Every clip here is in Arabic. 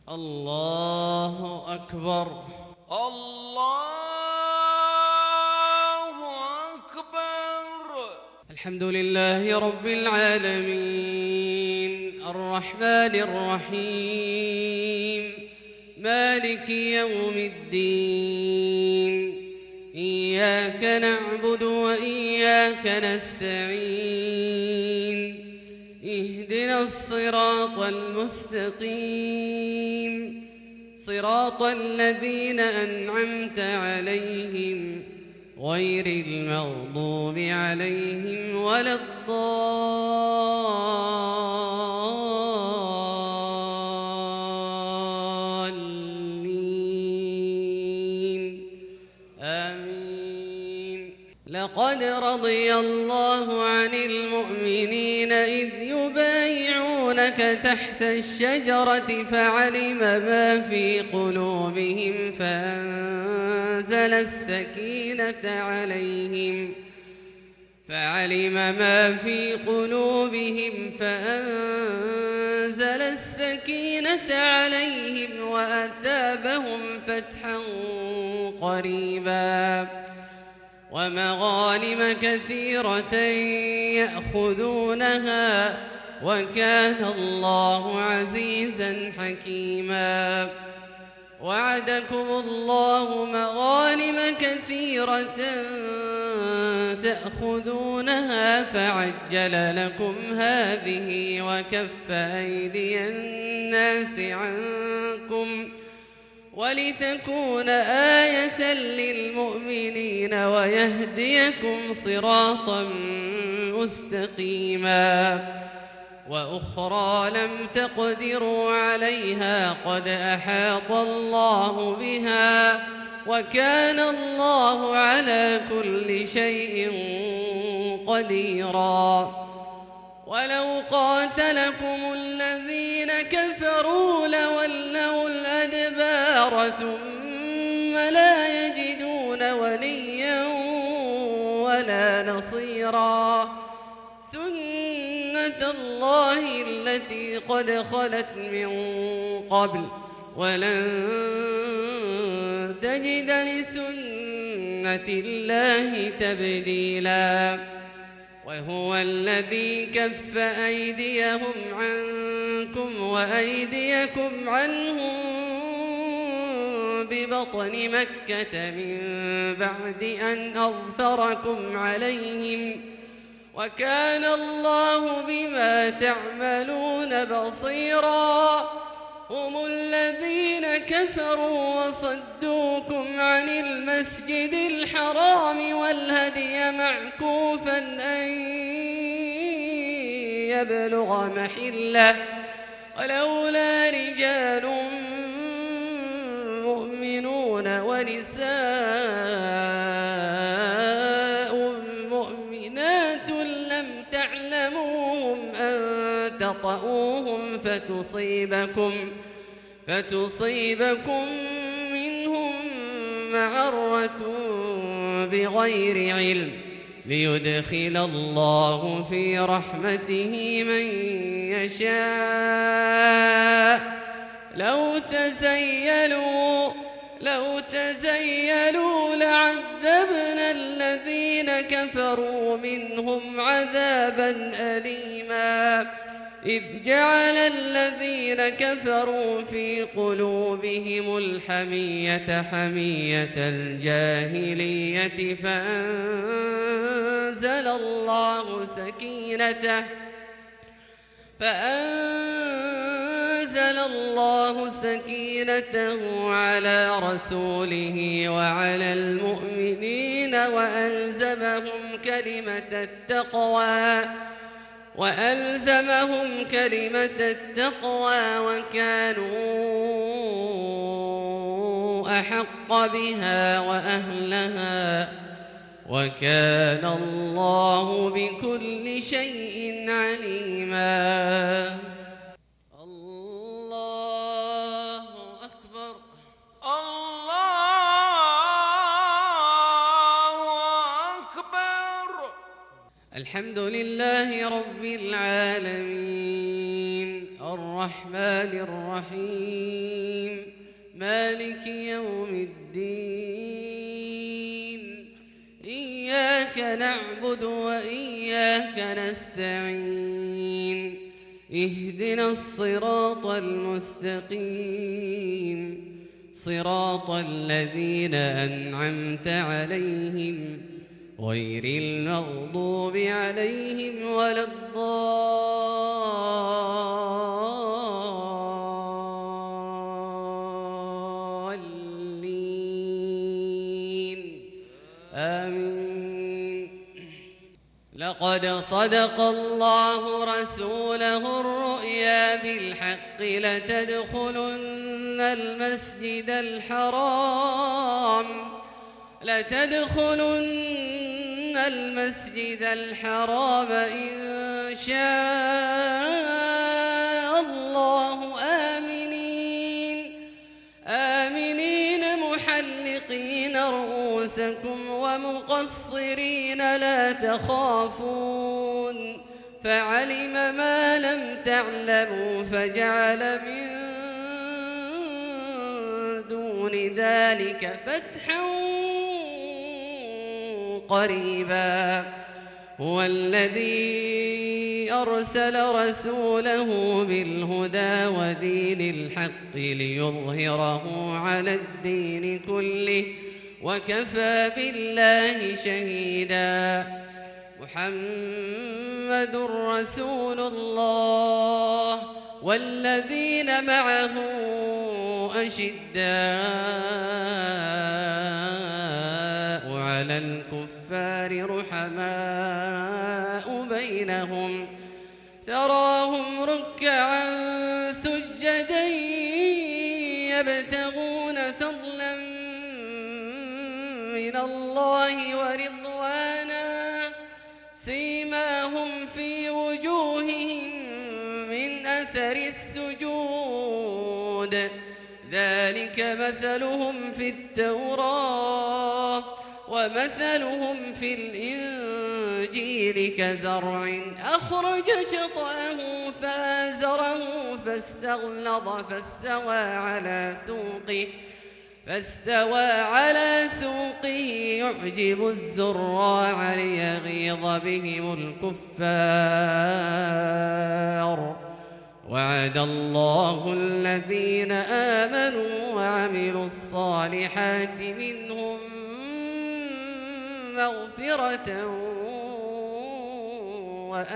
الله أكبر. الله أكبر. الحمد لله رب العالمين الرحمن الرحيم مالك يوم الدين إياك نعبد وإياك نستعين اهدنا الصراط المستقيم صراط الذين أنعمت عليهم غير المغضوب عليهم ولا الضالين آمين. لقد رضي الله عن المؤمنين إذ يبايعونك تحت الشجرة فعلم ما في قلوبهم فأنزل السكينة عليهم وأثابهم فتحا قريبا ومغانم كثيرة يأخذونها وكان الله عزيزا حكيما. وعدكم الله مغانم كثيرة تأخذونها فعجل لكم هذه وكف أيدي الناس عنكم ولتكون آية للمؤمنين ويهديكم صراطا مستقيما. وأخرى لم تقدروا عليها قد أحاط الله بها وكان الله على كل شيء قديرا. ولو قاتلكم الذين كفروا لولوا الأدبار ثم لا يجدون وليا ولا نصيرا. سنة الله التي قد خلت من قبل ولن تجد لسنة الله تبديلا. وهو الذي كف أيديهم عنكم وأيديكم عنهم ببطن مكة من بعد أن أظفركم عليهم وكان الله بما تعملون بصيرا. هم الذين كفروا وصدوكم عن المسجد الحرام والهدي معكوفا أن يبلغ محله ولولا رجال مؤمنون ونساء مؤمنات لم تعلموهم أن تطؤوهم فتصيبكم منهم معرة بغير علم ليدخل الله في رحمته من يشاء. لو تزيلوا لعذبنا الذين كفروا منهم عذابا أليما. إذ جعل الذين كفروا في قلوبهم الحمية حمية الجاهلية فأنزل الله سكينته على رسوله وعلى المؤمنين وألزمهم كلمة التقوى وكانوا أحق بها وأهلها وكان الله بكل شيء عليما. الله أكبر. الله أكبر. الحمد لله رب العالمين الرحمن الرحيم مالك يوم الدين إياك نعبد وإياك نستعين اهدنا الصراط المستقيم صراط الذين أنعمت عليهم غير المغضوب عليهم ولا الضالين آمين. لقد صدق الله رسوله الرؤيا بالحق لتدخلن المسجد الحرام إن شاء الله آمنين محلقين رؤوسكم ومقصرين لا تخافون فعلم ما لم تعلموا فجعل من دون ذلك فتحا قريبا. هو الذي أرسل رسوله بالهدى ودين الحق ليظهره على الدين كله وكفى بالله شهيدا. محمد رسول الله والذين معه أشداء على الكفار رحماء بينهم تراهم ركعا سجدا يبتغون فضلا من الله ورضوانا سيماهم في وجوههم من أثر السجود ذلك مثلهم في التوراة ومثلهم في الإنجيل كزرع أخرج شطأه فآزره فاستغلظ فاستوى على سوقه يعجب الزراع ليغيظ بهم الكفار. وعد الله الذين آمنوا وعملوا الصالحات منهم مغفرة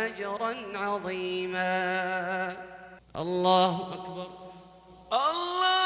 وأجرا عظيما. الله أكبر. الله